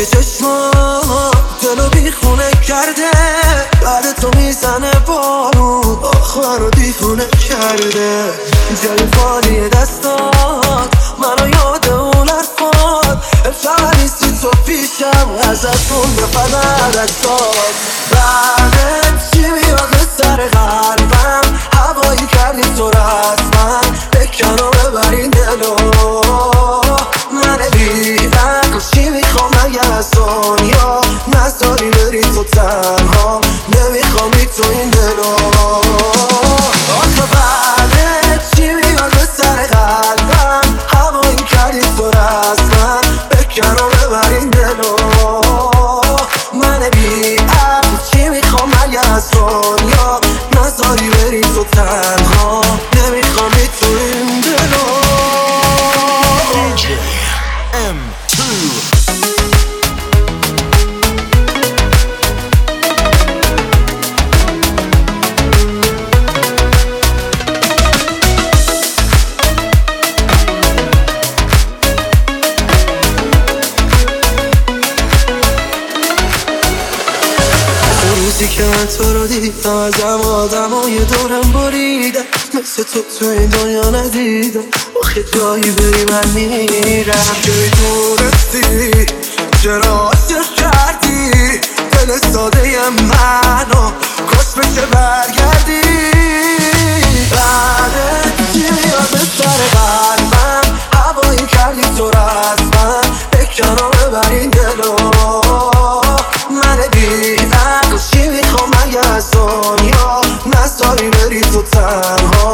که چشمام دلو بیخونه کرده، بعد تو میزنه بارون آخر رو دیفونه کرده. جای خالی دستات منو یاد اون حرفات، امشب نیستی تو پیشم ازتون به فدر اجداد. بعدت چی میاد به سر قلبم، هوایی کردی تو رسمن بکن و ببر این دلو. من بی‌عقل چی میخوام مگه از دنیا، نذاری بری تو تنها، نمیخوام بی تو این دلو. آخه بعدت چی میاد به سر قلبم، هوایی کردی تو رسمن بکن و ببر این دلو. من بی‌عقل چی میخوام مگه از دنیا، نذاری بری تو تنها، نمیخوام بی تو این دلو. روزی که من تو رو دیدم ازم آدمای دورم بریدم، مثل تو این دنیا ندیدم. آخه جایی بری من میرم. جایی دورستی چرا عاشق کردی دل ساده منو، کاش بشه برگردی. بعدت چی میاد به سر قلبم، هوایی کردی تو رسمن بکن و ببر این دلو. من بی‌عقل چی میخوام مگه از دنیا، نذاری بری تو تنها،